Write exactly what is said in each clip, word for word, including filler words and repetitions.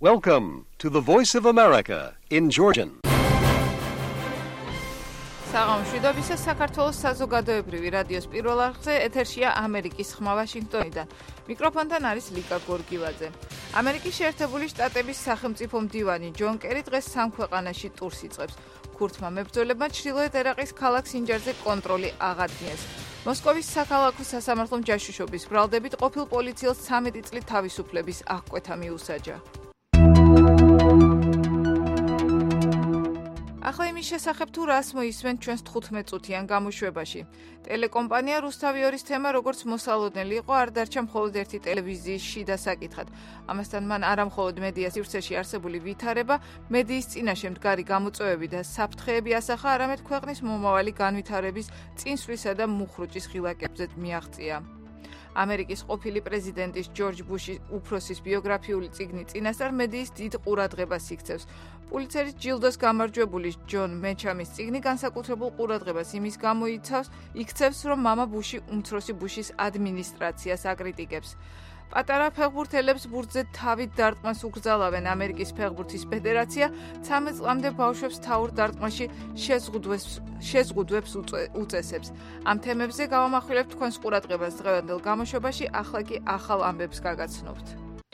Welcome to the Voice of America in Georgian. საღამოშვიდობისა საქართველოს საზოგადოებრივი რადიოს პირველ არხზე ეთერშია ამერიკის ხმა ვაშინგტონიდან. მიკროფონთან არის ლიკა გორგილაძე. ამერიკის შეერთებული შტატების სახელმწიფო მდივანი ჯონ კერი დღეს სამ ქვეყანაში ტურს იწყებს. ქურთმა მებრძოლებმა ჩრდილოეთ ერაყის ქალაქ სინჯარზე კონტროლი აღადგინეს. მოსკოვის საქალაქო სასამართლომ ჯაშუშობის ბრალდებით ყოფილ პოლიციელს ცამეტი წლით თავისუფლების აღკვეთა მიუსაჯა. ახლა იმის შესახებ თუ რას მოისმენთ ჩვენს თხუთმეტ წუთიან გამოშვებაში. ტელეკომპანია რუსთავიორის თემა როგორც მოსალოდნელი იყო არ დარჩა მხოლოდ ერთი ტელევიზიის შიდა საკითხად. ამასთან მან არა მხოლოდ მედია სივრცეში არსებული ვითარება, მედიის წინაშე მდგარი გამოწვევები და საფრთხეები ასახა, არამედ ქვეყნის მომავალი განვითარების წინსვლისა და მუხრუჭის ღილაკებზე მიაღწია. ამერიკის ყოფილი პრეზიდენტის ჯორჯ ბუშის უფროსის ბიოგრაფიული წიგნი წინასწარ მედიის დიდ ყურადღებას იქცევს. პულიცერის ჯილდოს გამარჯვებული ჯონ მეჩამის წიგნი განსაკუთრებულ ყურადღებას იმის გამო იქცევს, რომ მამა ბუში უმცროსი ბუშის ადმინისტრაციას აკრიტიკებს. პატარა ფეხბურთელებს ბურთზე თავით დარტყმას უგრძალავენ ამერიკის ფეხბურთის ფედერაცია, ცამეტ წლამდე ბავშვებს თავურ დარტყმაში შეზღუდვებს უწესებს. ამ თემებზე გავამახვილებთ თქვენს ყურადღებას დღევანდელ გამოშვებაში, ახლა კი ახალ ამბებს გაგაცნობთ.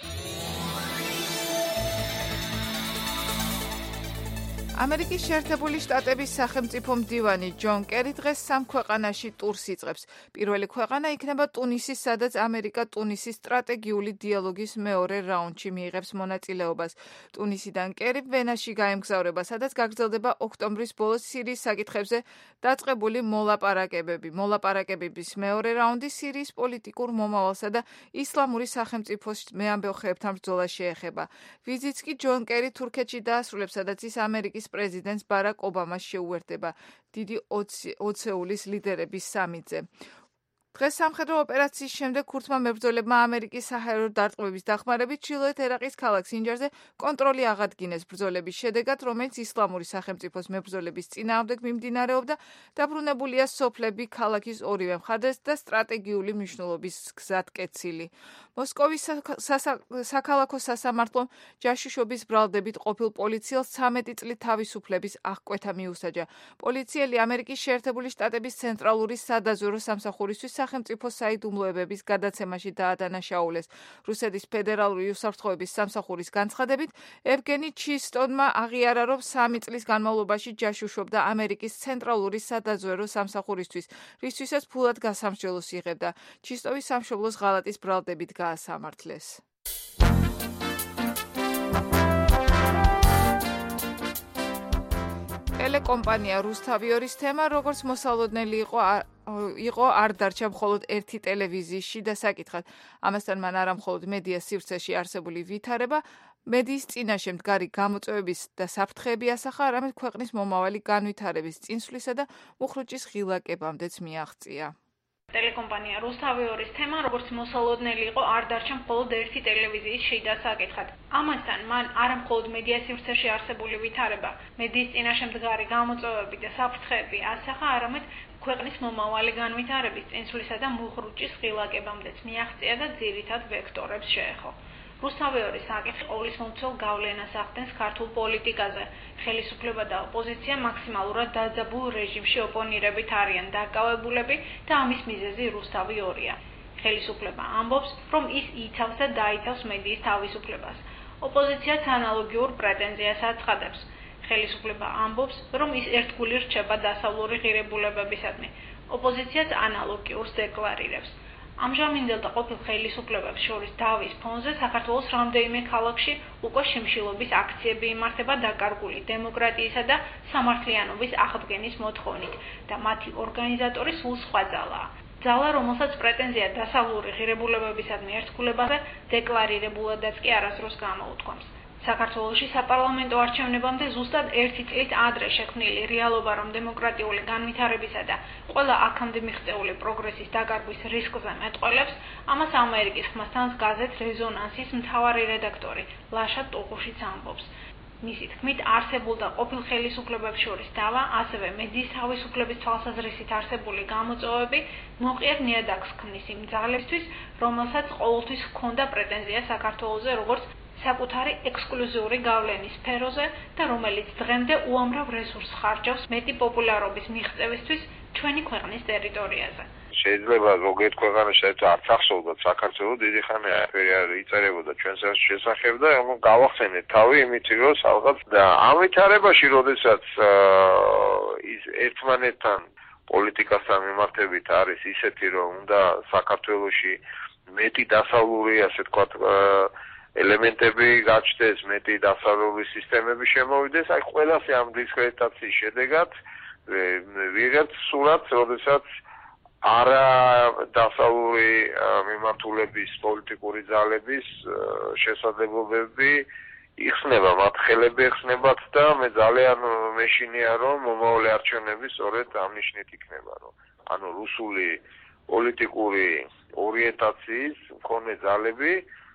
ამერიკის შეერთებული შტატების სახელმწიფო მდივანი ჯონ კერი დღეს სამ ქვეყანაში ტურს იწყებს. პირველი ქვეყანა იქნება ტუნისი, სადაც ამერიკა ტუნისის სტრატეგიული დიალოგის მეორე რაუნდში მიიღებს მონაწილეობას. ტუნისიდან კერი ვენაში გაემგზავრება, სადაც გაგრძელდება ოქტომბრის ბოლოს სირიის საკითხებზე დაწყებული მოლაპარაკებები. მოლაპარაკებების მეორე რაუნდი სირიის პოლიტიკურ მომავალსა და ისლამური სახელმწიფოს მეამბოხეებთან ბრძოლას შეეხება. ვიზიტს კი ჯონ კერი თურქეთში დაასრულებს, სადაც ის ამერიკის პრეზიდენტს ბარაკ ობამას შეუერთდება დიდი ოცეულის ლიდერების სამიტზე. დღეს სამხედრო ოპერაციის შემდეგ ქურთმა მებრძოლებმა ამერიკის საჰაერო დარტყმების დახმარებით ჩრდილოეთ ერაყის ქალაქ სინჯარზე კონტროლი აღადგინეს ბრძოლების შედეგად, რომელიც ისლამური სახელმწიფოს მებრძოლების წინააღმდეგ მიმდინარეობდა. დაბრუნებულია სოფლები ქალაქის ორივე მხარეს და სტრატეგიული მნიშვნელობის გზატკეცილი. მოსკოვის საქალაქო სასამართლომ ჯაშუშობის ბრალდებით ყოფილ პოლიციელს ცამეტი წლით თავისუფლების აღკვეთა მიუსაჯა. პოლიციელი ამერიკის შეერთებული შტატების ცენტრალური სადაზვერვო სამსახურისთვის სახელმწიფო საიდუმლოებების გადაცემაში დაადანაშაულეს. რუსეთის ფედერალური უსაფრთხოების სამსახურის განცხადებით, ევგენი ჩისტონმა აღიარა, რომ სამი წლის განმავლობაში ჯაშუშობდა ამერიკის ცენტრალური სადაზვერვო სამსახურისთვის, რისთვისაც ფულად გასამსჯელოს იღებდა. ჩისტოვის სამშობლოს ღალატის ბრალდებით გაასამართლეს. ტელეკომპანია რუსთავიორის თემა როგორც მოსალოდნელი იყო იყო არ დარჩა მხოლოდ ერთი ტელევიზიის შიდა საკითხად. ამასთან მან არა მხოლოდ მედია სივრცეში არსებული ვითარება, მედიის წინაშე მდგარი გამოწვევების და საფრთხეები ასახა, არამედ ქვეყნის მომავალი განვითარების წინსვლისა და მუხრუჭის ღილაკებამდეც მიაღწია. ტელეკომპანია რუსთავიორის თემა როგორც მოსალოდნელი იყო არ დარჩა მხოლოდ ერთი ტელევიზიის შიდა საკითხად. ამასთან მან არა მხოლოდ მედია სივრცეში არსებული ვითარება, მედიის წინაშე მდგარი გამოწვევები და საფრთხეები ასახა, არამედ ქვეყნის მომავალი განვითარების წინსვლისა და მუხრუჭის ღილაკებამდეც მიაღწია და ძირითად ვექტორებს შეეხო. რუსთავიორის საკითხი ყოვლისმომცველ გავლენას ახდენს ქართულ პოლიტიკაზე. ხელისუფლება და ოპოზიცია მაქსიმალურად დაძაბულ რეჟიმში ოპონირებით არიან დაკავებულები და ამის მიზეზი რუსთავიორია. ხელისუფლება ამბობს, რომ ის იცავს და დაიცავს მედიის თავისუფლებას. ოპოზიციაც ანალოგიურ პრეტენზიას აცხადებს. ხელისუფლება ამბობს, რომ ის ერთგული რჩება დასავლური ღირებულებებისადმი. ოპოზიციაც ანალოგიურს დეკლარირებს. ამჟამინდელ და ყოფილ ხელისუფლებებს შორის დავის ფონზე საქართველოს რამდენიმე ქალაქში უკვე შიმშილობის აქციები იმართება დაკარგული დემოკრატიისა და სამართლიანობის აღდგენის მოთხოვნით და მათი ორგანიზატორი სულ სხვა ძალაა. ძალა, რომელსაც პრეტენზია დასავლური ღირებულებებისადმი ერთგულებაზე დეკლარირებულადაც კი არასდროს გამოუთქვამს. საქართველოში საპარლამენტო არჩევნებამდე ზუსტად ერთი წლით ადრე შექმნილი რეალობა, რომ დემოკრატიული განვითარებისა და ყველა აქამდე მიღწეული პროგრესის დაკარგვის რისკზე მეტყველებს, ამას ამერიკის ხმასთან გაზეთ რეზონანსის მთავარი რედაქტორი ლაშა ტუღუშიც ამბობს. მისი თქმით, არსებულ და ყოფილ ხელისუფლებებს შორის დავა, ასევე მედიის თავისუფლების თვალსაზრისით არსებული გამოწვევები მოყიერ ნიადაგს ქმნის იმ ძალებისთვის, რომელსაც ყოველთვის ჰქონდა პრეტენზია საქართველოზე, როგორც საკუთარი ექსკლუზიური გავლენის სფეროზე და რომელიც დღემდე უამრავ რესურსს ხარჯავს მეტი პოპულარობის მიღწევისთვის ჩვენი ქვეყნის ტერიტორიაზე. შეიძლება ზოგიერთ ქვეყანაში საერთოდ არც ახსოვდათ საქართველოს დიდი ხანი არაფერი არ იწერებოდა ჩვენს შესახებ და გავახსენეთ თავი იმით რომ სადღაც და ამ ვითარებაში როდესაც ის ერთმანეთთან პოლიტიკასთან მიმართებით არის ისეთი რომ უნდა საქართველოში მეტი დასავლური ასე თქვათ ელემენტები გაჩნდეს, მეტი დასავლური სისტემები შემოვიდეს, აი ყველასე ამ დისკრედიტაციის შედეგად ვიღებთ სურათს, როდესაც არა დასავლური მიმართულების პოლიტიკური ძალების შესაძლებლობები იხსნება, მათ ხელები იხსნებათ და მე ძალიან მეშინია რომ მომავალი არჩევნები სწორედ ამ ნიშნით იქნება, რომ ანუ რუსული პოლიტიკური ორიენტაციის მქონე ძალები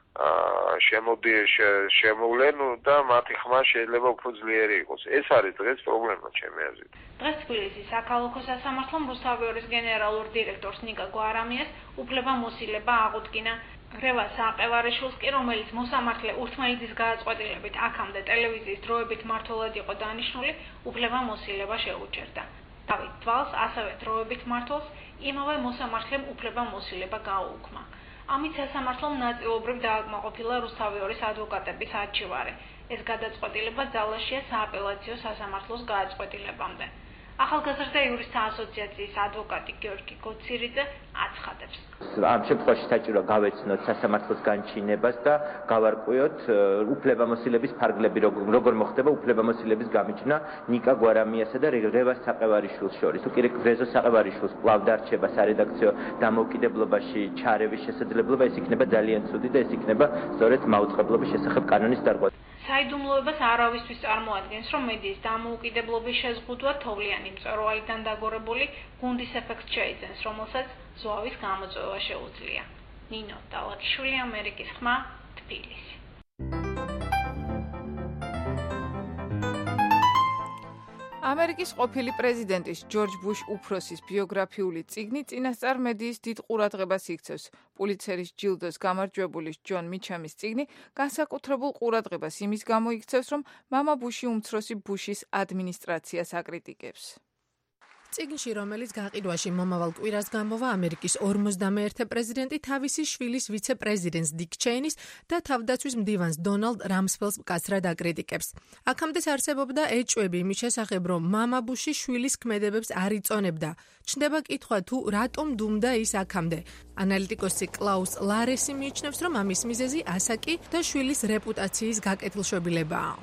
შემოდი შემოვლენ და მათი ხმა შეიძლება უფრო ძლიერი იყოს. ეს არის დღეს პრობლემა ჩემი აზრით. დღეს თბილისის საქალაქო სასამართლომ რუსთავიორის გენერალურ დირექტორს ნიკა გვარამიას უფლებამოსილება აღუდგინა. რევას საყევარიშვილს კი, რომელიც მოსამართლე ურთმელეთის გადაწყვეტილებით აქამდე ტელევიზიის დროებით მმართველად იყო დანიშნული, უფლებამოსილება შეუჭერდა. დავით თვალს, ასევე დროებით მმართველს იმავე მოსამართლემ უფლებამოსილება გააუქმა. ამით სასამართლომ ნაწილობრივ დააკმაყოფილა რუსთავიორის ადვოკატების არჩევარი. ეს გადაწყვეტილება ძალაშია სააპელაციო სასამართლოს გადაწყვეტილებამდე. ახალგაზრდა იურისტთა ასოციაციის ადვოკატი გიორგი გოცირიძე აცხადებს. ამ შემთხვევაში საჭირო გავეცნოთ სასამართლოს განჩინებას და გავარკვიოთ უფლებამოსილების ფარგლები, როგორ მოხდება უფლებამოსილების გამიჯვნა ნიკა გვარამიასა და რევას საყევარიშვილს შორის. თუ კი რეზო საყევარიშვილს კვლავ დარჩება სარედაქციო დამოუკიდებლობაში ჩარევის შესაძლებლობა, ეს იქნება ძალიან ცუდი და ეს იქნება სწორედ მაუწყებლობის შესახებ კანონის დარღვევა. საიდუმლოებას არავისთვის წარმოადგენს, რომ მედიის დამოუკიდებლობის შეზღუდვა თოვლიანი მწვერვალიდან დაგორებული გუნდის ეფექტს შეიძენს, რომელსაც ზვავის გამოწვევა შეუძლია. ნინო დალაკიშვილი, ამერიკის ხმა, თბილისი. ამერიკის ყოფილი პრეზიდენტის ჯორჯ ბუშ უფროსის ბიოგრაფიული წიგნი წინასწარ მედიის დიდ ყურადღებას იქცევს. პულიცერის ჯილდოს გამარჯვებული ჯონ მიჩამის წიგნი განსაკუთრებულ ყურადღებას იმის გამო იქცევს, რომ მამა ბუში უმცროსი ბუშის ადმინისტრაციას აკრიტიკებს. წიგნში, რომელიც გაყიდვაში მომავალ კვირას გამოვა, ამერიკის ორმოცდამეერთე პრეზიდენტი თავისი შვილის ვიცე-პრეზიდენტს დიკ ჩეინის და თავდაცვის მდივანს დონალდ რამსფელდს მკაცრად აკრიტიკებს. აქამდე არსებობდა ეჭვები იმის შესახებ, რომ მამა ბუში შვილის ქმედებებს არ იწონებდა. ჩნდება კითხვა თუ რატომ დუმდა ის აქამდე. ანალიტიკოსი კლაუს ლარესი მიიჩნევს, რომ ამის მიზეზი ასაკი და შვილის რეპუტაციის გაკეთილშობილებაა.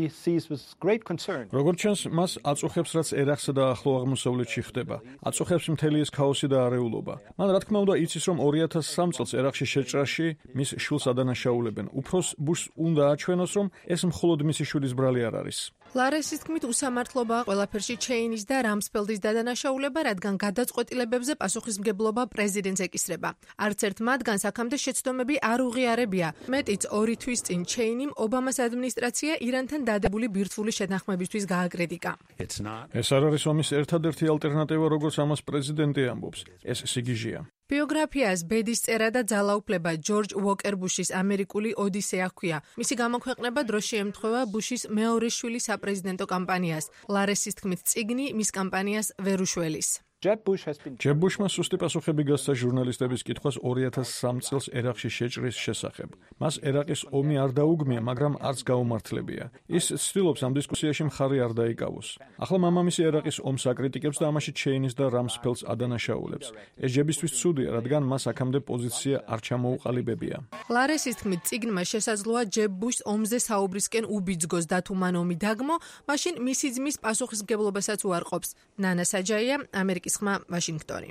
როგორც ჩანს, მას აწუხებს, რაც ერაყსა და ახლო აღმოსავლეთში ხდება. აწუხებს მთელი ეს ქაოსი და არეულობა. მან რა თქმა უნდა იცის, რომ ორი ათას სამ წელს ერაყში შეჭრაში მის შვილს ადანაშაულებენ. უფროს ბუშს უნდა აჩვენოს, რომ ეს მხოლოდ მისი შვილის ბრალი არ არის. ლარესის თქმით, უსამართლობაა ყველაფერში ჩეინის და რამსფელდის დადანაშაულება, რადგან გადაწყვეტილებებზე პასუხისმგებლობა პრეზიდენტს ეკისრება. არც ერთ მათგანს აქამდე შეცდომები არ უღიარებია. მეტიც ორი თვის წინ ჩეინიმ ობამას ადმინისტრაცია ირანთან დადებული ბირთვული შეთანხმებისთვის გააკრიტიკა. ეს არ არის ომის ერთადერთი ალტერნატივა, როგორც ამას პრეზიდენტი ამბობს. ეს სიგიჟეა. ბიოგრაფიას ბედისწერა და ძალაუფლება ჯორჯ უოკერ ბუშის ამერიკული ოდისეა ჰქვია. მისი გამოქვეყნება დროში ემთხვევა ბუშის მეორე შვილის საპრეზიდენტო კამპანიას. ლარესის თქმით, წიგნი მის კამპანიას ვერ უშველის. ჯებ ბუშმა სუსტი პასუხები გასცა ჟურნალისტების კითხვას ორი ათას სამ წელს ერაყში შეჭრის შესახებ. მას ერაყის ომი არ დაუგმია, მაგრამ არც გაუმართლებია. ის ცდილობს ამ დისკუსიაში მხარი არ დაიკავოს. ახლა მამამისი ერაყის ომს აკრიტიკებს და ამაში ჩეინის და რამსფელდს ადანაშაულებს. ეს ჯებისთვის ცუდია, რადგან მას აქამდე პოზიცია არ ჩამოუყალიბებია. ლარესის თქმით, წიგნმა შესაძლოა ჯებ ბუშს ომზე საუბრისკენ უბიძგოს და თუ მან ომი დაგმო, მაშინ მისი ძმის პასუხისმგებლობასაც უარყოფს. ნანა საჯაია, ამერიკის ხმა, ვაშინგტონი.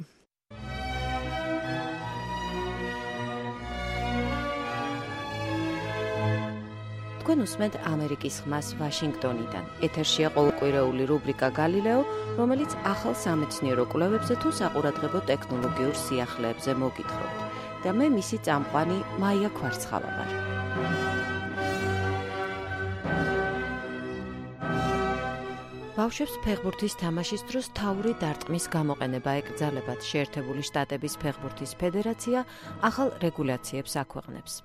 თქვენ უსმენთ ამერიკის ხმას ვაშინგტონიდან. ეთერშია ყოველკვირეული რუბრიკა გალილეო, რომელიც ახალ სამეცნიერო კვლევებზე თუ საყურადღებო ტექნოლოგიურ სიახლეებზე მოგითხრობთ. და მე მისი წამყვანი მაია ქვარცხავა ვარ. ბავშვებს ფეხბურთის თამაშის დროს თავური დარტყმის გამოყენება ეკრძალებათ. შეერთებული შტატების ფეხბურთის ფედერაცია ახალ რეგულაციებს აქვეყნებს.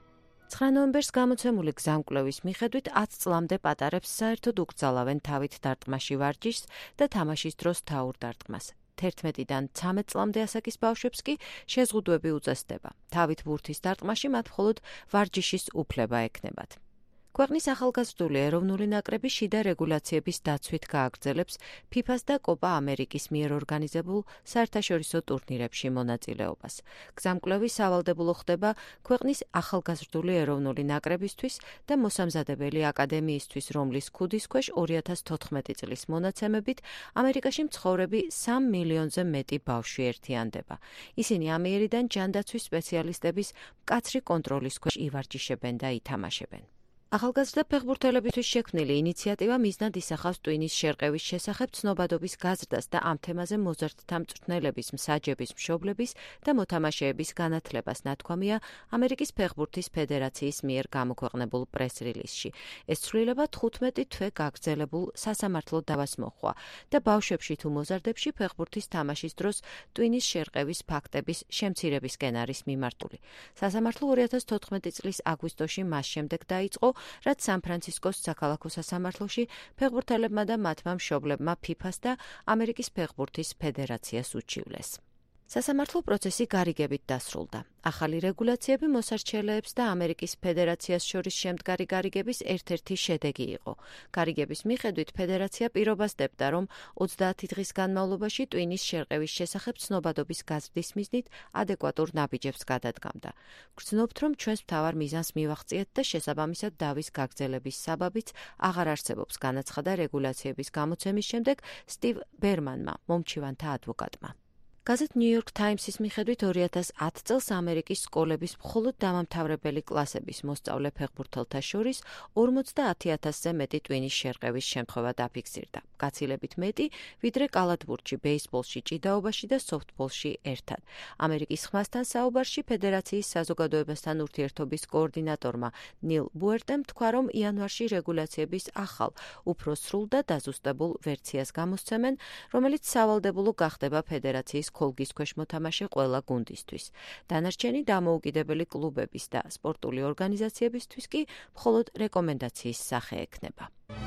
ცხრა ნოემბერს გამოცემული გზამკვლევის მიხედვით ათი წლამდე პატარებს საერთოდ უკრძალავენ თავით დარტყმაში ვარჯიშს და თამაშის დროს თაურ დარტყმას. თერთმეტიდან ცამეტ წლამდე ასაკის ბავშვებს კი შეზღუდვები უწესდება. თავით ბურთის დარტყმაში მათ მხოლოდ ვარჯიშის უფლება ექნებათ. ქვეყნის ახალგაზრდული ეროვნული ნაკრები შიდა რეგულაციების დაცვით გააგრძელებს ფიფას და კოპა ამერიკის მიერ ორგანიზებულ საერთაშორისო ტურნირებში მონაწილეობას. გზამკვლევი სავალდებულო ხდება ქვეყნის ახალგაზრდული ეროვნული ნაკრებისთვის და მოსამზადებელი აკადემიისთვის, რომლის ქუდის ქვეშ ორი ათას თოთხმეტი წლის მონაცემებით ამერიკაში მცხოვრები სამ მილიონზე მეტი ბავშვი ერთიანდება. ისინი ამიერიდან ჯანდაცვის სპეციალისტების მკაცრი კონტროლის ქვეშ ივარჯიშებენ და ითამაშებენ. ახალგაზრდა ფეხბურთელებისთვის შექმნილი ინიციატივა მიზნად ისახავს ტვინის შერყევის შესახებ ცნობადობის გაზრდას და ამ თემაზე მოზარდთა მწვრთნელების, მსაჯების, მშობლების და მოთამაშეების განათლებას, ნათქვამია ამერიკის ფეხბურთის ფედერაციის მიერ გამოქვეყნებულ პრეს-რილიზში. ეს ცვლილება თხუთმეტი თვე გაგრძელებულ სასამართლო დავას მოჰყვა და ბავშვებში თუ მოზარდებში ფეხბურთის თამაშის დროს ტვინის შერყევის ფაქტების შემცირებისკენ არის მიმართული. სასამართლო ორი ათას თოთხმეტი წლის აგვისტოში მას შემდეგ დაიწყო, რაც სან-ფრანცისკოს საქალაქო სასამართლოში ფეხბურთელებმა და მათმა მშობლებმა ფიფას და ამერიკის ფეხბურთის ფედერაციას უჩივლეს. სასამართლო პროცესი გარიგებით დასრულდა. ახალი რეგულაციები მოსარჩელეებს და ამერიკის ფედერაციას შორის შემდგარი გარიგების ერთ-ერთი შედეგი იყო. გარიგების მიხედვით ფედერაცია პირობას დებდა, რომ ოცდაათი დღის განმავლობაში ტვინის შერყევის შესახებ ცნობადობის გაზრდის მიზნით ადეკვატურ ნაბიჯებს გადადგამდა. გრძნობთ, რომ ჩვენს მთავარ მიზანს მივაღწიეთ და შესაბამისად დავის გაგრძელების საბაბიც აღარ არსებობს, განაცხადა რეგულაციების გამოცემის შემდეგ სტივ ბერმანმა, მომჩივანთა ადვოკატმა. გაზეთ New York Times-ის მიხედვით ორი ათას ათი წელს ამერიკის სკოლების მხოლოდ დამამთავრებელი კლასების მოსწავლე ფეხბურთელთა შორის ორმოცდაათი ათასზე მეტი ტვინის შერყევის შემთხვევა დაფიქსირდა. გაცილებით მეტი, ვიდრე კალათბურთში, ბეისბოლში, ჭიდაობაში და სოფტბოლში ერთად. ამერიკის ხმასთან საუბარში ფედერაციის საზოგადოებასთან ურთიერთობის კოორდინატორმა ნილ ბუერტემ თქვა, რომ იანვარში რეგულაციების ახალ, უფრო სრულ და დაზუსტებულ ვერსიას გამოსცემენ, რომელიც სავალდებულო გახდება ფედერაციის ხოლგის ქვეშ მოთამაშე ყველა გუნდისთვის. დანარჩენი დამოუკიდებელი კლუბების და სპორტული ორგანიზაციებისთვის კი მხოლოდ რეკომენდაციის სახე ექნება.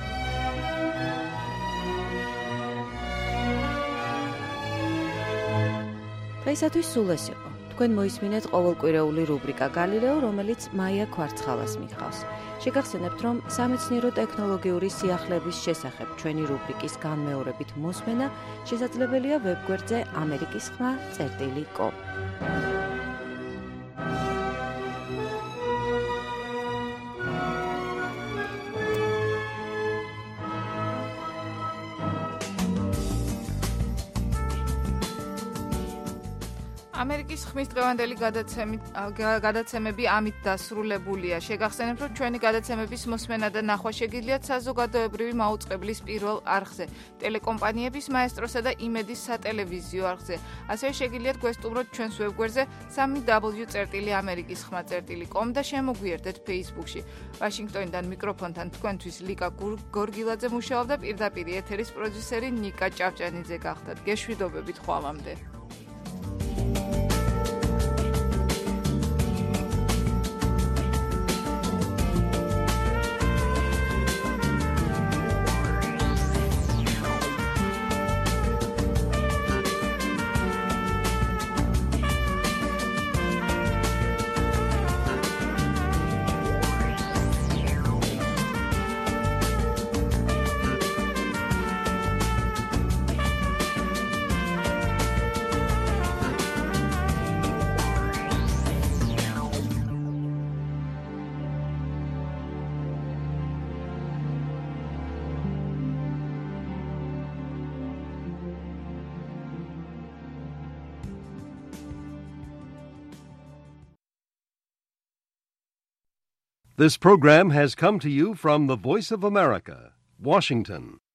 დღეისათვის სულ ეს იყო. თქვენ მოისმინეთ ყოველკვირეული რუბრიკა გალილეო, რომელიც მაია ქვარცხალას მიხავს. შეგახსენებთ, რომ სამეცნიერო ტექნოლოგიური სიახლეების შესახებ ჩვენი რუბრიკის განმეორებით მოსმენა შესაძლებელია ვებგვერდზე ამერიკის ხმა წერტილი კომ. ამერიკის ხმის დღევანდელი გადაცემები ამით დასრულებულია. შეგახსენებთ, რომ ჩვენი გადაცემების მოსმენა და ნახვა შეგიძლიათ საზოგადოებრივი მაუწყებლის პირველ არხზე, ტელეკომპანიების მაესტროსა და იმედის სატელევიზიო არხზე. ასევე შეგიძლიათ გვესტუმროთ ჩვენს ვებგვერდზე სამი დაბლიუ წერტილი ამერიკის ხმა წერტილი კომ და შემოგვიერთეთ Facebook-ში. ვაშინგტონიდან მიკროფონთან თქვენთვის ლიკა გორგილაძე მუშაობდა, პირდაპირ ეთერის პროდიუსერი ნიკა ჭავჭანიძე გახდათ. გეშვიდობებით ხვალამდე. This program has come to you from the Voice of America, Washington.